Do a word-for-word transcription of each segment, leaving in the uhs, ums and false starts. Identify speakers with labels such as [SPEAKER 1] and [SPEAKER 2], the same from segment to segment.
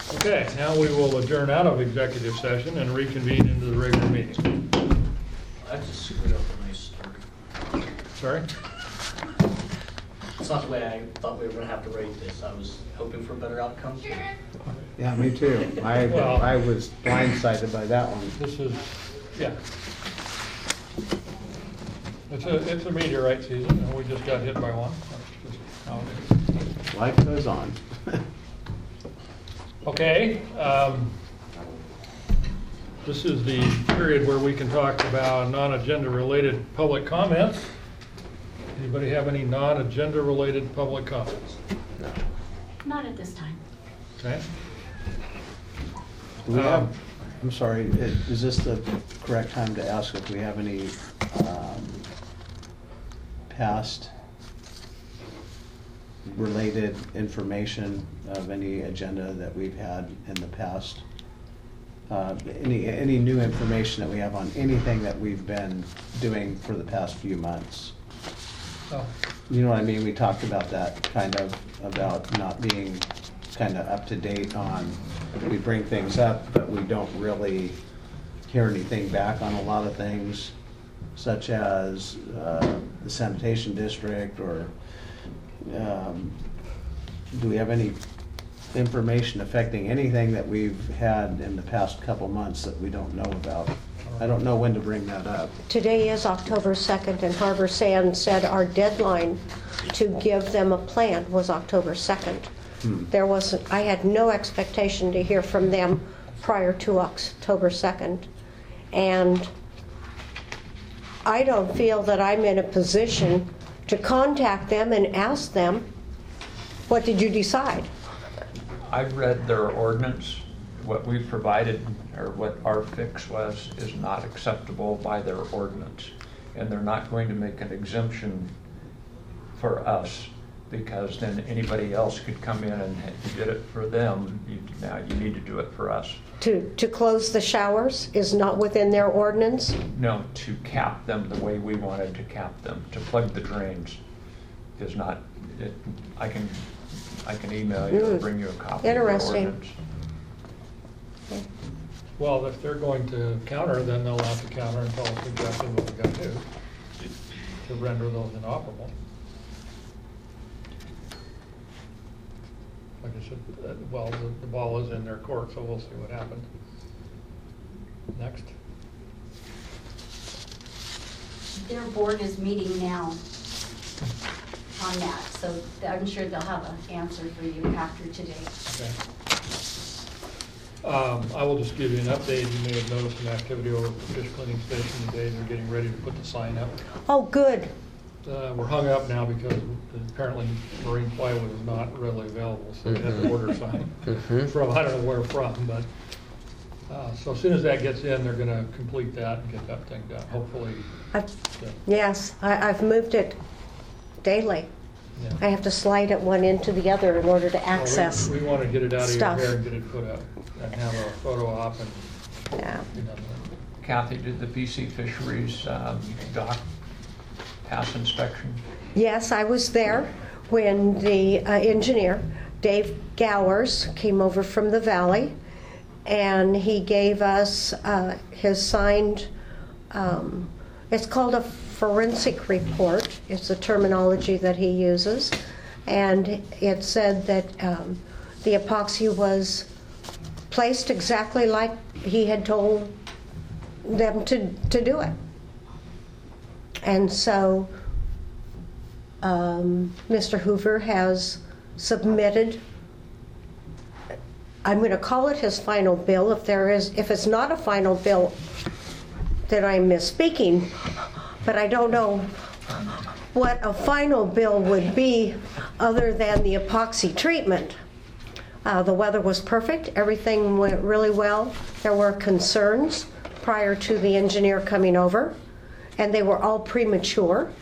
[SPEAKER 1] Okay, now we will adjourn out of executive session and reconvene into the regular meeting.
[SPEAKER 2] I just screwed up a nice story.
[SPEAKER 1] Sorry?
[SPEAKER 2] It's not the way I thought we were gonna have to rate this. I was hoping for a better outcome.
[SPEAKER 3] Yeah, me too. I,
[SPEAKER 1] Well-
[SPEAKER 3] I was blindsided by that one.
[SPEAKER 1] This is, yeah. It's a, it's a meteorite season, and we just got hit by one. That's just how it is.
[SPEAKER 3] Life goes on.
[SPEAKER 1] Okay, um, this is the period where we can talk about non-agenda related public comments. Anybody have any non-agenda related public comments?
[SPEAKER 4] Not at this time.
[SPEAKER 1] Okay,
[SPEAKER 3] Do we
[SPEAKER 1] Um,
[SPEAKER 3] have, I'm sorry, i- is this the correct time to ask if we have any um, past related information of any agenda that we've had in the past? Uh, Any, any new information that we have on anything that we've been doing for the past few months?
[SPEAKER 1] oh,
[SPEAKER 3] You know what I mean? We talked about that, kind of, about not being kind of up to date on, we bring things up, but we don't really hear anything back on a lot of things, such as uh, the sanitation district, or um, do we have any information affecting anything that we've had in the past couple months that we don't know about? I don't know when to bring that up.
[SPEAKER 5] Today is October second, and Harbor Sand said our deadline to give them a plan was October second.
[SPEAKER 3] Hmm.
[SPEAKER 5] There wasn't, I had no expectation to hear from them prior to October second. And I don't feel that I'm in a position to contact them and ask them, what did you decide?
[SPEAKER 6] I've read their ordinance. What we've provided, or what our fix was, is not acceptable by their ordinance. And they're not going to make an exemption for us, because then anybody else could come in and you did it for them. You, now you need to do it for us.
[SPEAKER 5] To, to close the showers is not within their ordinance?
[SPEAKER 6] No, to cap them the way we wanted to cap them, to plug the drains is not, it, I can, I can email you or
[SPEAKER 5] Mm.
[SPEAKER 6] bring you a copy of the
[SPEAKER 5] Interesting.
[SPEAKER 6] ordinance.
[SPEAKER 1] well, if they're going to counter, then they'll have to counter and tell us exactly what we got to do to render those inoperable. Like I said, uh, well, the, the ball is in their court, so we'll see what happens. Next.
[SPEAKER 4] Their board is meeting now on that, so I'm sure they'll have an answer for you after today.
[SPEAKER 1] Okay. Um, I will just give you an update. You may have noticed some activity over at the fish cleaning station today. They're getting ready to put the sign up.
[SPEAKER 5] Oh, good.
[SPEAKER 1] Uh, we're hung up now because apparently marine plywood is not readily available, so we had to order sign from, I don't know where from, but, uh, so as soon as that gets in, they're gonna complete that and get that thing done, hopefully.
[SPEAKER 5] I've,
[SPEAKER 1] yeah,
[SPEAKER 5] yes, I, I've moved it daily.
[SPEAKER 1] yeah.
[SPEAKER 5] I have to slide it one into the other in order to
[SPEAKER 1] Well, we-
[SPEAKER 5] access.
[SPEAKER 1] We wanna get it out of your
[SPEAKER 5] stuff.
[SPEAKER 1] hair and get it put up, and have a photo op and,
[SPEAKER 5] Yeah.
[SPEAKER 1] you know,
[SPEAKER 6] Kathy, did the B C Fisheries um, dock pass inspection?
[SPEAKER 5] Yes, I was there when the uh, engineer, Dave Gowers, came over from the valley, and he gave us uh, his signed, um, it's called a forensic report. It's the terminology that he uses. And it said that um, the epoxy was placed exactly like he had told them to, to do it. And so um, Mister Hoover has submitted, I'm going to call it his final bill. If there is, if it's not a final bill, then I'm misspeaking, but I don't know what a final bill would be other than the epoxy treatment. Uh, the weather was perfect. Everything went really well. There were concerns prior to the engineer coming over, and they were all premature.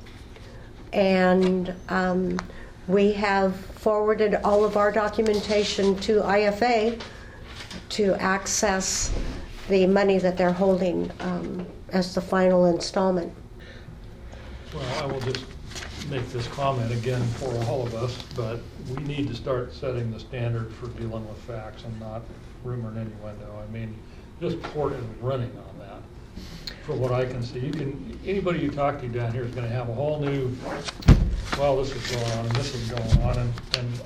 [SPEAKER 5] And um, we have forwarded all of our documentation to I F A to access the money that they're holding um, as the final installment.
[SPEAKER 1] well, I will just make this comment again for all of us, but we need to start setting the standard for dealing with facts and not rumor and innuendo. I mean, this court is running on that, from what I can see. You can, anybody you talk to down here is gonna have a whole new, well, this is going on and this is going on, and, and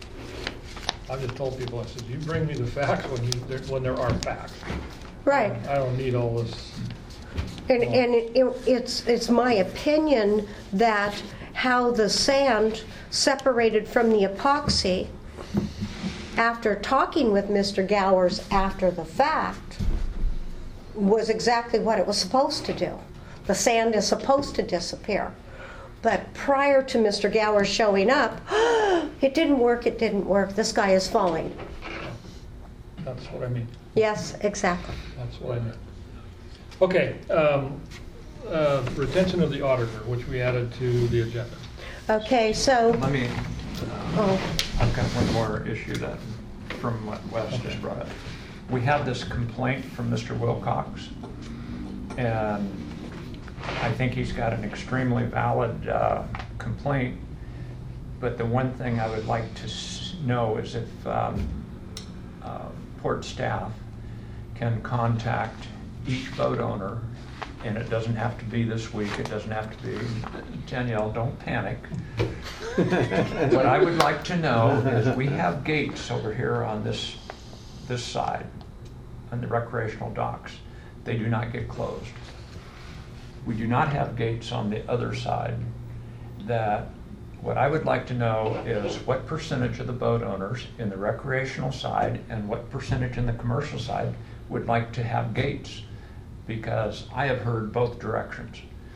[SPEAKER 1] I've just told people, I said, you bring me the facts when you, there- when there are facts.
[SPEAKER 5] Right.
[SPEAKER 1] I don't need all this.
[SPEAKER 5] And, and it, it's, it's my opinion that how the sand separated from the epoxy, after talking with Mister Gowers after the fact, was exactly what it was supposed to do. The sand is supposed to disappear. But prior to Mister Gowers showing up, it didn't work, it didn't work, this guy is falling.
[SPEAKER 1] That's what I mean.
[SPEAKER 5] Yes, exactly.
[SPEAKER 1] That's what I meant. Okay, um, uh, retention of the auditor, which we added to the agenda.
[SPEAKER 5] Okay, so,
[SPEAKER 6] Let me, uh,
[SPEAKER 5] oh,
[SPEAKER 6] I've got one more issue that, from what Wes just brought up. We have this complaint from Mister Wilcox, and I think he's got an extremely valid uh, complaint, but the one thing I would like to s- know is if um, uh, port staff can contact each boat owner, and it doesn't have to be this week, it doesn't have to be, Danielle, don't panic. What I would like to know is we have gates over here on this, this side, on the recreational docks. They do not get closed. We do not have gates on the other side. That, what I would like to know is what percentage of the boat owners in the recreational side and what percentage in the commercial side would like to have gates, because I have heard both directions.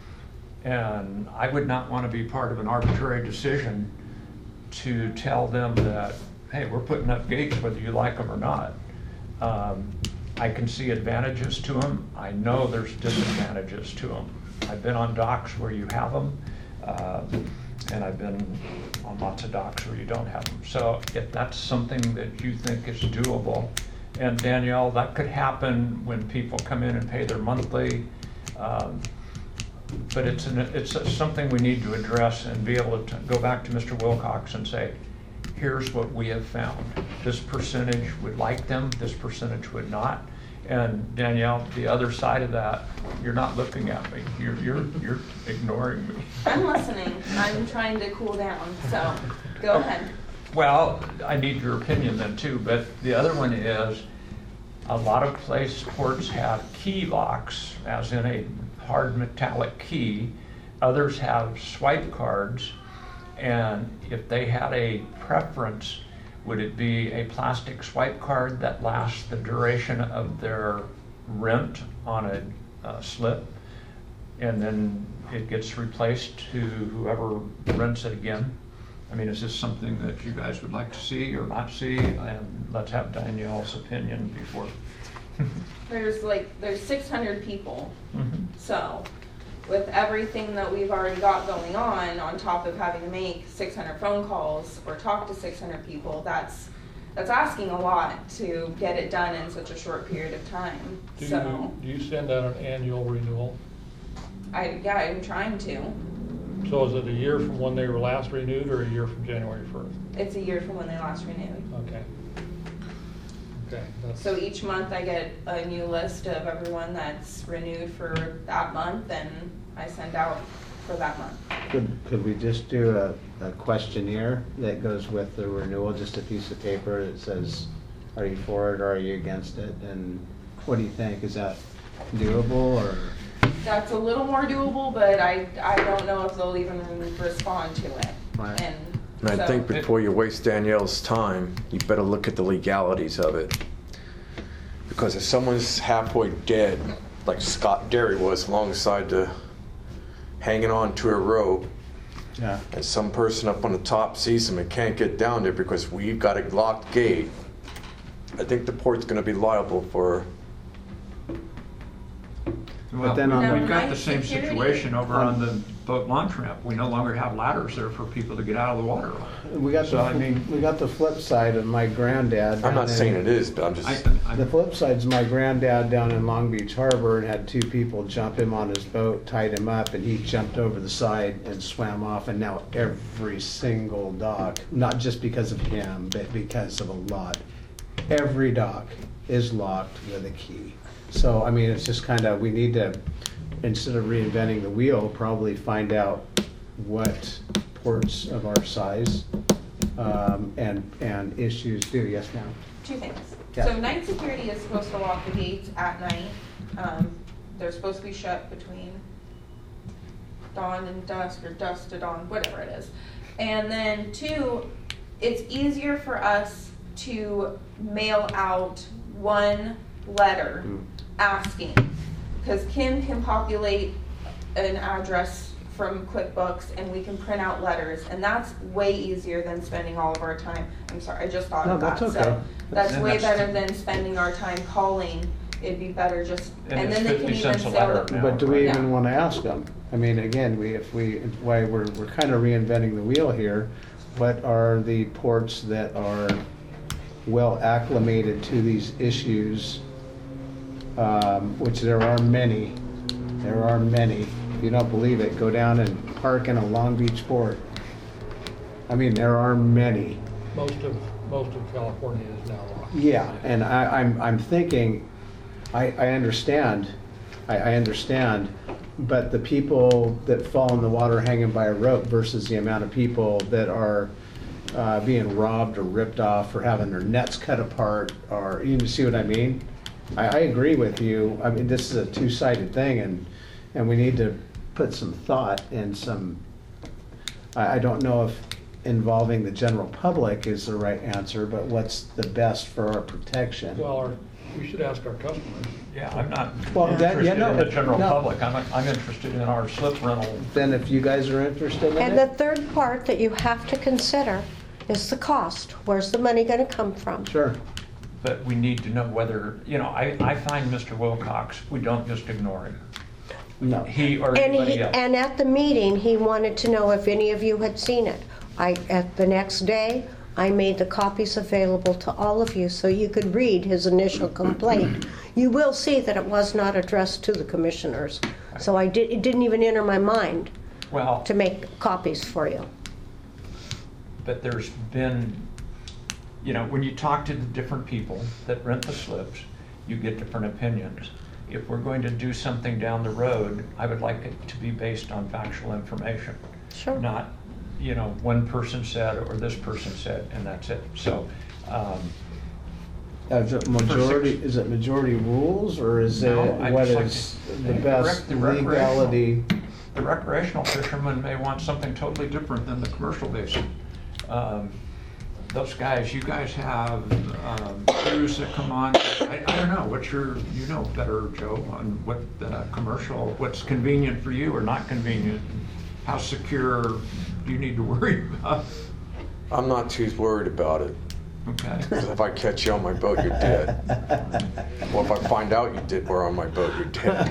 [SPEAKER 6] And I would not want to be part of an arbitrary decision to tell them that, hey, we're putting up gates whether you like them or not. Um, I can see advantages to them. I know there's disadvantages to them. I've been on docks where you have them, uh, and I've been on lots of docks where you don't have them. So if that's something that you think is doable, and Danielle, that could happen when people come in and pay their monthly, um, but it's, an, it's something we need to address and be able to go back to Mister Wilcox and say, here's what we have found. This percentage would like them, this percentage would not. And Danielle, the other side of that, you're not looking at me. You're, you're, you're ignoring me.
[SPEAKER 7] I'm listening. I'm trying to cool down, so go ahead.
[SPEAKER 6] Well, I need your opinion then too, but the other one is, a lot of place ports have key locks, as in a hard metallic key. Others have swipe cards, and if they had a preference, would it be a plastic swipe card that lasts the duration of their rent on a uh, slip, and then it gets replaced to whoever rents it again? I mean, is this something that you guys would like to see or not see? And let's have Danielle's opinion before.
[SPEAKER 7] There's like, there's six hundred people.
[SPEAKER 6] Mhm.
[SPEAKER 7] So with everything that we've already got going on, on top of having to make six hundred phone calls or talk to six hundred people, that's, that's asking a lot to get it done in such a short period of time.
[SPEAKER 1] Do
[SPEAKER 7] So
[SPEAKER 1] you, do you send out an annual renewal?
[SPEAKER 7] I, yeah, I'm trying to.
[SPEAKER 1] So is it a year from when they were last renewed or a year from January first?
[SPEAKER 7] It's a year from when they last renewed.
[SPEAKER 1] Okay. Okay. That's,
[SPEAKER 7] So each month I get a new list of everyone that's renewed for that month, and I send out for that month.
[SPEAKER 3] Could, could we just do a, a questionnaire that goes with the renewal, just a piece of paper that says, are you for it or are you against it? And what do you think? Is that doable or?
[SPEAKER 7] That's a little more doable, but I, I don't know if they'll even respond to it.
[SPEAKER 3] Right.
[SPEAKER 7] And
[SPEAKER 8] And I
[SPEAKER 7] so-
[SPEAKER 8] think before you waste Danielle's time, you better look at the legalities of it. Because if someone's halfway dead, like Scott Derry was alongside the, hanging on to a rope,
[SPEAKER 3] Yeah.
[SPEAKER 8] and some person up on the top sees him and can't get down there because we've got a locked gate, I think the port's gonna be liable for,
[SPEAKER 3] But then on
[SPEAKER 7] No,
[SPEAKER 6] We've got
[SPEAKER 7] my
[SPEAKER 6] the same
[SPEAKER 7] security-
[SPEAKER 6] situation over on the boat launch ramp. We no longer have ladders there for people to get out of the water.
[SPEAKER 3] We got
[SPEAKER 6] So,
[SPEAKER 3] the,
[SPEAKER 6] I mean-
[SPEAKER 3] we got the flip side of my granddad.
[SPEAKER 8] I'm
[SPEAKER 3] down
[SPEAKER 8] not
[SPEAKER 3] in-
[SPEAKER 8] saying it is, but I'm just.
[SPEAKER 6] I, I,
[SPEAKER 3] The flip side's my granddad down in Long Beach Harbor and had two people jump him on his boat, tied him up, and he jumped over the side and swam off. And now every single dock, not just because of him, but because of a lot, every dock is locked with a key. So, I mean, it's just kind of, we need to, instead of reinventing the wheel, probably find out what ports of our size um, and, and issues do. Yes, ma'am?
[SPEAKER 7] Two things.
[SPEAKER 3] Yeah.
[SPEAKER 7] So night security is supposed to lock the gates at night. Um, they're supposed to be shut between dawn and dusk, or dusk to dawn, whatever it is. And then two, it's easier for us to mail out one letter
[SPEAKER 3] Mm.
[SPEAKER 7] asking, because Kim can populate an address from QuickBooks and we can print out letters, and that's way easier than spending all of our time. I'm sorry, I just thought
[SPEAKER 3] No,
[SPEAKER 7] of that.
[SPEAKER 3] that's okay.
[SPEAKER 7] So that's
[SPEAKER 6] And
[SPEAKER 7] way
[SPEAKER 6] that's-
[SPEAKER 7] better than spending our time calling. It'd be better just,
[SPEAKER 6] And
[SPEAKER 7] and
[SPEAKER 6] it's
[SPEAKER 7] then they can
[SPEAKER 6] fifty
[SPEAKER 7] even
[SPEAKER 6] cents a
[SPEAKER 7] sell
[SPEAKER 6] letter
[SPEAKER 7] it.
[SPEAKER 6] now.
[SPEAKER 3] But do we
[SPEAKER 7] Yeah.
[SPEAKER 3] even want to ask them? I mean, again, we, if we, why, we're, we're kind of reinventing the wheel here. What are the ports that are well acclimated to these issues? Um, which there are many, there are many. If you don't believe it, go down and park in a Long Beach port. I mean, there are many.
[SPEAKER 1] Most of, most of California is now locked.
[SPEAKER 3] Yeah, and I, I'm, I'm thinking, I, I understand, I, I understand, but the people that fall in the water hanging by a rope versus the amount of people that are uh, being robbed or ripped off or having their nets cut apart, or, you see what I mean? I, I agree with you. I mean, this is a two-sided thing, and, and we need to put some thought and some, I, I don't know if involving the general public is the right answer, but what's the best for our protection?
[SPEAKER 1] Well, our, we should ask our customers.
[SPEAKER 6] yeah, I'm not
[SPEAKER 3] Well, that- yeah,
[SPEAKER 6] interested
[SPEAKER 3] no,
[SPEAKER 6] in the general
[SPEAKER 3] no.
[SPEAKER 6] public. I'm, I'm interested in our slip rental.
[SPEAKER 3] Then if you guys are interested in
[SPEAKER 5] And the
[SPEAKER 3] it,
[SPEAKER 5] third part that you have to consider is the cost. Where's the money going to come from?
[SPEAKER 3] sure.
[SPEAKER 6] But we need to know whether, you know, I, I find Mister Wilcox, we don't just ignore him.
[SPEAKER 3] No.
[SPEAKER 6] He or
[SPEAKER 5] And
[SPEAKER 6] anybody
[SPEAKER 5] he,
[SPEAKER 6] else.
[SPEAKER 5] and at the meeting, he wanted to know if any of you had seen it. I, at the next day, I made the copies available to all of you so you could read his initial complaint. You will see that it was not addressed to the commissioners. So I did, it didn't even enter my mind
[SPEAKER 6] Well,
[SPEAKER 5] to make copies for you.
[SPEAKER 6] but there's been, you know, when you talk to the different people that rent the slips, you get different opinions. If we're going to do something down the road, I would like it to be based on factual information.
[SPEAKER 5] Sure.
[SPEAKER 6] Not, you know, one person said or this person said, and that's it. So, um,
[SPEAKER 3] Is it majority, is it majority rules, or is it,
[SPEAKER 6] No, I
[SPEAKER 3] what
[SPEAKER 6] just like
[SPEAKER 3] is
[SPEAKER 6] to-
[SPEAKER 3] the
[SPEAKER 6] the
[SPEAKER 3] best
[SPEAKER 6] rec- the recreational.
[SPEAKER 3] legality?
[SPEAKER 6] the recreational fishermen may want something totally different than the commercial basin. Um, Those guys, you guys have um, crews that come on, I, I don't know, what's your, you know better, Joe, on what the commercial, what's convenient for you or not convenient? How secure do you need to worry about?
[SPEAKER 8] I'm not too worried about it.
[SPEAKER 6] Okay.
[SPEAKER 8] Because if I catch you on my boat, you're dead. Well, if I find out you did were on my boat, you're dead.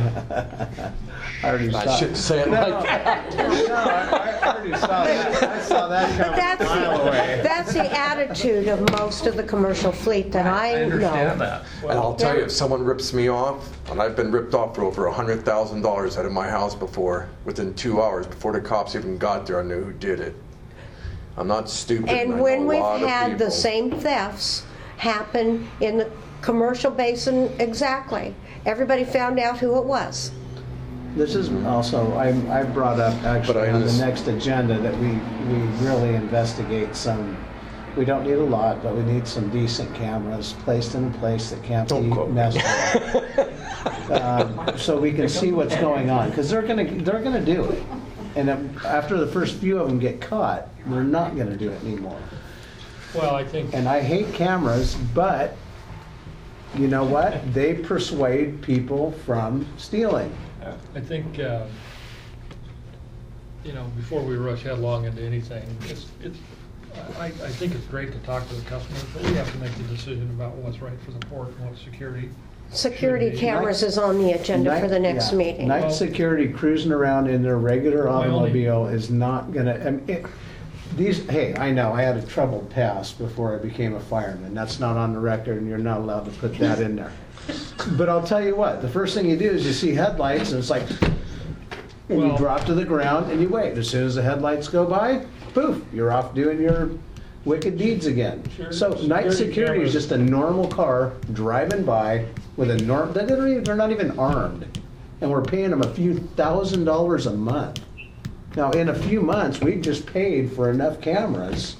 [SPEAKER 3] I already
[SPEAKER 8] I
[SPEAKER 3] saw.
[SPEAKER 8] shouldn't say it
[SPEAKER 3] No,
[SPEAKER 8] like that.
[SPEAKER 3] No, I I already saw that, I saw that
[SPEAKER 5] But
[SPEAKER 3] coming a
[SPEAKER 5] that's,
[SPEAKER 3] mile away.
[SPEAKER 5] that's the attitude of most of the commercial fleet that I know.
[SPEAKER 6] understand that.
[SPEAKER 8] And I'll tell you, if someone rips me off, and I've been ripped off for over a hundred thousand dollars out of my house before, within two hours, before the cops even got there, I knew who did it. I'm not stupid. I
[SPEAKER 5] And
[SPEAKER 8] know
[SPEAKER 5] when
[SPEAKER 8] a
[SPEAKER 5] we've
[SPEAKER 8] lot of
[SPEAKER 5] had the
[SPEAKER 8] people.
[SPEAKER 5] same thefts happen in the commercial basin, exactly, everybody found out who it was.
[SPEAKER 3] This is also, I, I brought up actually
[SPEAKER 8] But I
[SPEAKER 3] on the
[SPEAKER 8] just-
[SPEAKER 3] next agenda that we, we really investigate some, we don't need a lot, but we need some decent cameras placed in a place that can't be
[SPEAKER 8] Don't quote me.
[SPEAKER 3] messed with. Um, So we can see what's going on, because they're gonna, they're gonna do it. And um, after the first few of them get caught, they're not gonna do it anymore.
[SPEAKER 1] Well, I think,
[SPEAKER 3] And I hate cameras, but you know what? They persuade people from stealing.
[SPEAKER 1] I think, uh, you know, before we rush headlong into anything, it's, it's, I, I think it's great to talk to the customers, but we have to make the decision about what's right for the port and what security
[SPEAKER 5] Security
[SPEAKER 1] Should be.
[SPEAKER 5] cameras is on the agenda for the
[SPEAKER 3] Night-
[SPEAKER 5] next
[SPEAKER 3] yeah.
[SPEAKER 5] meeting.
[SPEAKER 3] Night
[SPEAKER 1] Well-
[SPEAKER 3] security cruising around in their regular
[SPEAKER 1] My only-
[SPEAKER 3] automobile is not gonna, I mean, it, these, hey, I know, I had a troubled past before I became a fireman. That's not on the record, and you're not allowed to put that in there. But I'll tell you what, the first thing you do is you see headlights, and it's like, and you
[SPEAKER 1] Well-
[SPEAKER 3] drop to the ground and you wait. As soon as the headlights go by, poof, you're off doing your wicked deeds again.
[SPEAKER 1] Sure.
[SPEAKER 3] So night
[SPEAKER 1] Security
[SPEAKER 3] security is
[SPEAKER 1] cameras-
[SPEAKER 3] just a normal car driving by with a norm, they're not even- they're not even armed. And we're paying them a few thousand dollars a month. Now, in a few months, we've just paid for enough cameras.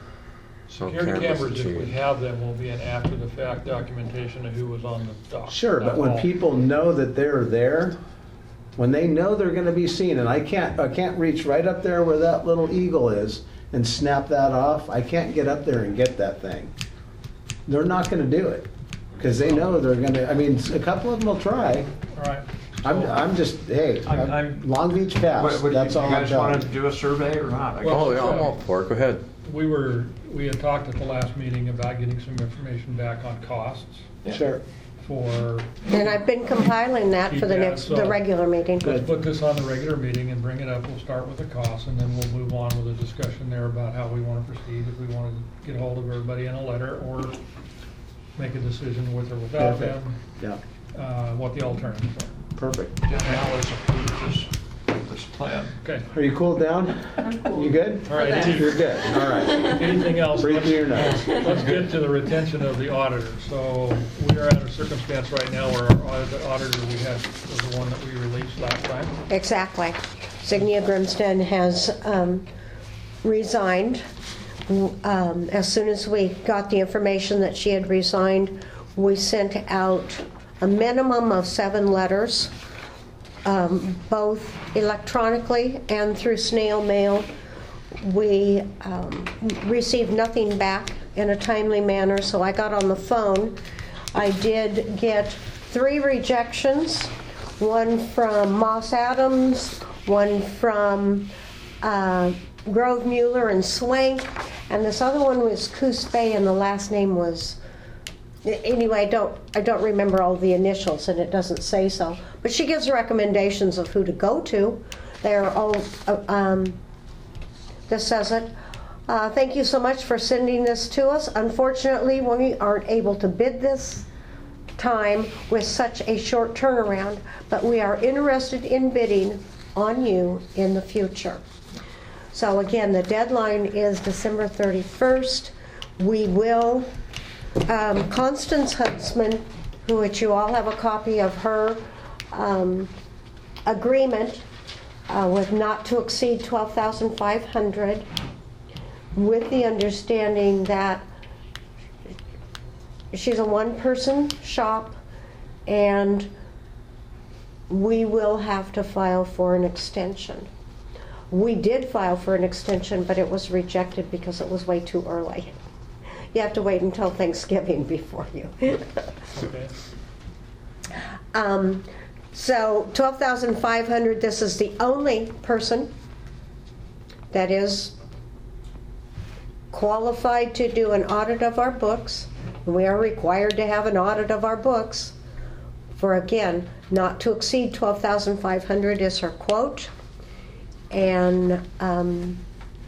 [SPEAKER 8] So
[SPEAKER 1] Security
[SPEAKER 8] cameras
[SPEAKER 1] cameras,
[SPEAKER 8] are
[SPEAKER 1] if we
[SPEAKER 8] cheap.
[SPEAKER 1] have them, will be an after-the-fact documentation of who was on the dock.
[SPEAKER 3] Sure, but
[SPEAKER 1] That's
[SPEAKER 3] when
[SPEAKER 1] all.
[SPEAKER 3] people know that they're there, when they know they're gonna be seen, and I can't, I can't reach right up there where that little eagle is and snap that off, I can't get up there and get that thing. They're not gonna do it, because they know they're gonna, I mean, a couple of them will try.
[SPEAKER 1] All right.
[SPEAKER 3] I'm,
[SPEAKER 1] So-
[SPEAKER 3] I'm just, hey,
[SPEAKER 6] I'm- I'm-
[SPEAKER 3] Long Beach
[SPEAKER 6] What-
[SPEAKER 3] Pass,
[SPEAKER 6] what-
[SPEAKER 3] that's all
[SPEAKER 6] You
[SPEAKER 3] I'm
[SPEAKER 6] guys wanted
[SPEAKER 3] telling
[SPEAKER 6] to
[SPEAKER 3] you.
[SPEAKER 6] do a survey or not? I guess-
[SPEAKER 8] Oh, yeah, I'm all for it. Go ahead.
[SPEAKER 1] We were, we had talked at the last meeting about getting some information back on costs
[SPEAKER 3] Sure.
[SPEAKER 1] for,
[SPEAKER 5] And I've been compiling that for the
[SPEAKER 1] Yeah,
[SPEAKER 5] next,
[SPEAKER 1] so-
[SPEAKER 5] the regular meeting.
[SPEAKER 1] let's put this on the regular meeting and bring it up. We'll start with the costs, and then we'll move on with a discussion there about how we want to proceed, if we want to get hold of everybody in a letter or make a decision with or without
[SPEAKER 3] Perfect.
[SPEAKER 1] them,
[SPEAKER 3] Yeah,
[SPEAKER 1] uh, what the alternatives are.
[SPEAKER 3] perfect.
[SPEAKER 6] Jen Alice approved this, this plan.
[SPEAKER 1] Okay,
[SPEAKER 3] Are you cooled down?
[SPEAKER 7] I'm cool.
[SPEAKER 3] You good?
[SPEAKER 1] all right, any-
[SPEAKER 3] You're good, all right.
[SPEAKER 1] anything else?
[SPEAKER 3] Breathe
[SPEAKER 1] Let's-
[SPEAKER 3] through your nose.
[SPEAKER 1] Let's get to the retention of the auditor. So we are at a circumstance right now where our audit- auditor we had was the one that we released last time.
[SPEAKER 5] Exactly. Signia Grimston has um, resigned. Um, As soon as we got the information that she had resigned, we sent out a minimum of seven letters, um, both electronically and through snail mail. We um, received nothing back in a timely manner, so I got on the phone. I did get three rejections, one from Moss Adams, one from uh, Grove Mueller and Swank, and this other one was Coos Bay, and the last name was, anyway, I don't, I don't remember all the initials, and it doesn't say so. But she gives recommendations of who to go to. They're all, uh, um, this says it. Uh, Thank you so much for sending this to us. Unfortunately, we aren't able to bid this time with such a short turnaround, but we are interested in bidding on you in the future. So again, the deadline is December thirty-first. We will, um, Constance Huntsman, who, which you all have a copy of her um, agreement uh, with not to exceed twelve thousand five hundred, with the understanding that she's a one-person shop, and we will have to file for an extension. We did file for an extension, but it was rejected because it was way too early. You have to wait until Thanksgiving before you.
[SPEAKER 1] Okay.
[SPEAKER 5] Um, So twelve thousand five hundred, this is the only person that is qualified to do an audit of our books. We are required to have an audit of our books for, again, not to exceed twelve thousand five hundred is her quote. And um,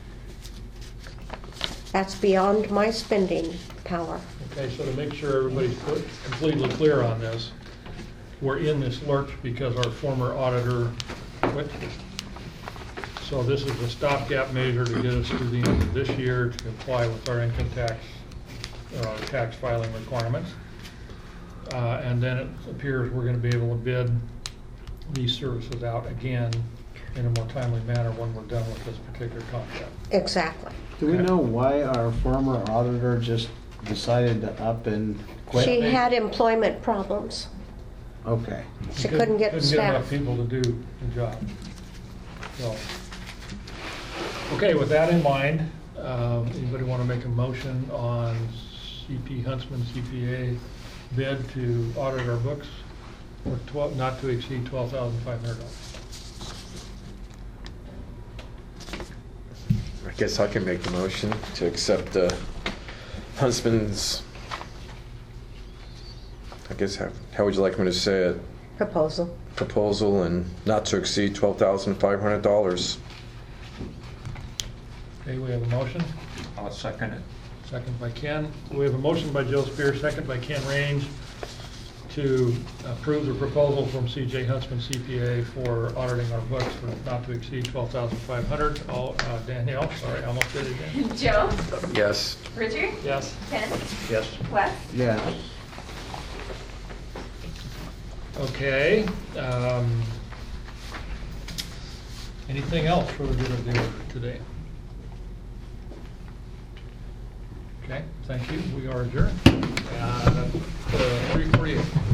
[SPEAKER 5] that's beyond my spending power.
[SPEAKER 1] Okay, so to make sure everybody's cl- completely clear on this, we're in this lurch because our former auditor quit. So this is a stopgap measure to get us through the end of this year to comply with our income tax, uh, tax filing requirements. Uh, And then it appears we're gonna be able to bid these services out again in a more timely manner when we're done with this particular contract.
[SPEAKER 5] Exactly.
[SPEAKER 3] Do we
[SPEAKER 1] Okay.
[SPEAKER 3] know why our former auditor just decided to up and quit?
[SPEAKER 5] She had employment problems.
[SPEAKER 3] Okay.
[SPEAKER 5] She couldn't get
[SPEAKER 1] Couldn't get enough
[SPEAKER 5] staff.
[SPEAKER 1] people to do the job. So, okay, with that in mind, um, anybody want to make a motion on C P Huntsman C P A bid to audit our books for twelve, not to exceed twelve thousand five hundred dollars?
[SPEAKER 8] I guess I can make the motion to accept uh, Huntsman's I guess, how, how would you like me to say it?
[SPEAKER 5] Proposal.
[SPEAKER 8] Proposal and not to exceed twelve thousand five hundred dollars.
[SPEAKER 1] Okay, we have a motion.
[SPEAKER 6] I'll second it.
[SPEAKER 1] Second by Ken. We have a motion by Joe Spear, second by Ken Range, to approve the proposal from C J Huntsman C P A for auditing our books for not to exceed twelve thousand five hundred dollars. All, uh, Danielle, sorry, I almost did it again.
[SPEAKER 7] Joe?
[SPEAKER 8] Yes.
[SPEAKER 7] Richard?
[SPEAKER 1] Yes.
[SPEAKER 7] Ken?
[SPEAKER 6] Yes.
[SPEAKER 7] Wes?
[SPEAKER 3] Yeah.
[SPEAKER 1] Okay. um, Anything else for the good of the order today? Okay, thank you. We are adjourned. Uh, three forty-eight.